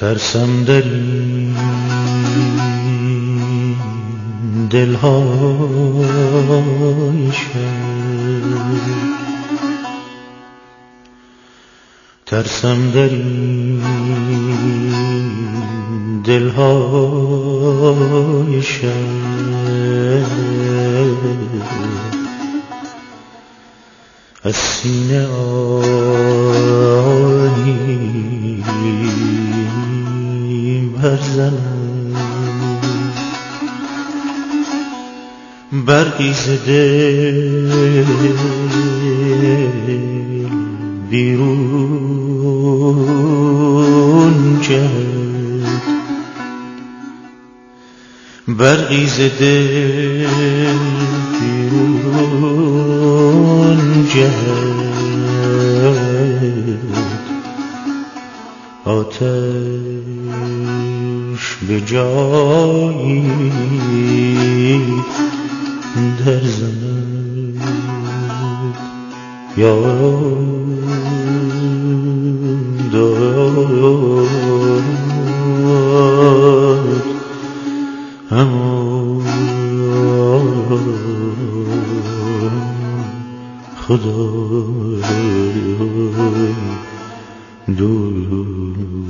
ترسم در این دلهای شب، ترسم در این دلهای شب، از سینه آهی برزنم، برقی ز دل بیرون جهد، برقی ز دل بیرون جهد، آتش به جایی در زند، یاد اما خدای دوست.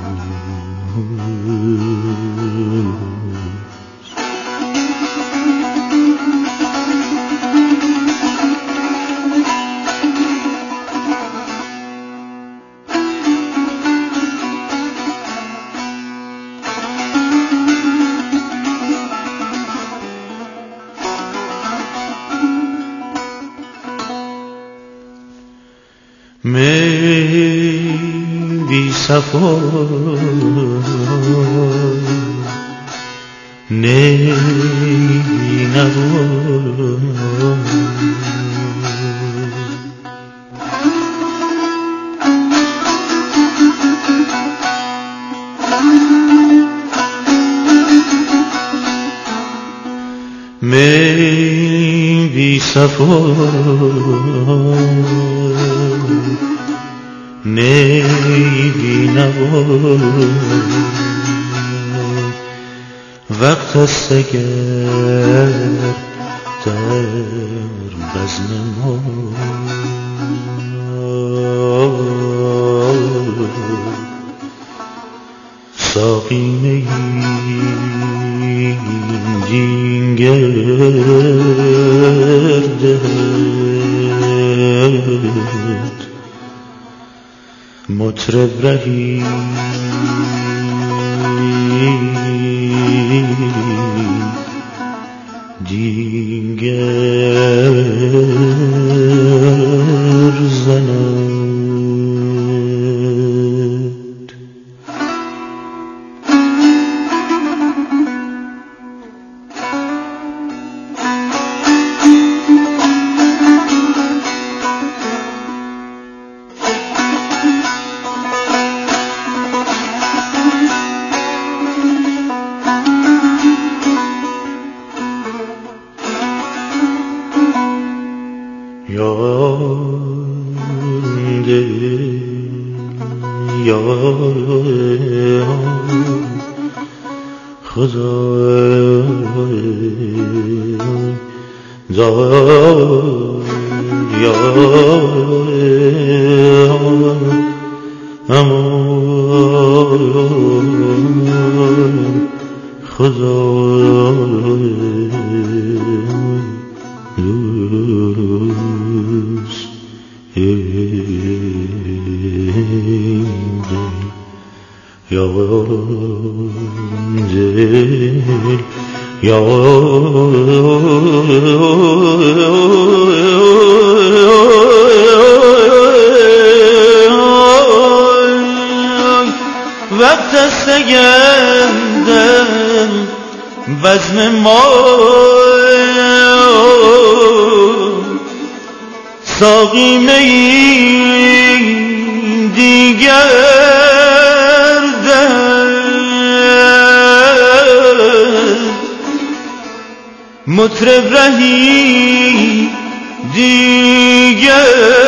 می بی صفا نی بی نوا، می بی صفا نی بی نوا، وقت است اگر در بزم ما ساقی می دینگر دهد، مطرب رهی دیگر زند. یا خدای یا امان خدای دوست. یا دل یا وقت است اگر در بزم ما ساقی می دیگر دهد، مطرب رهی دیگر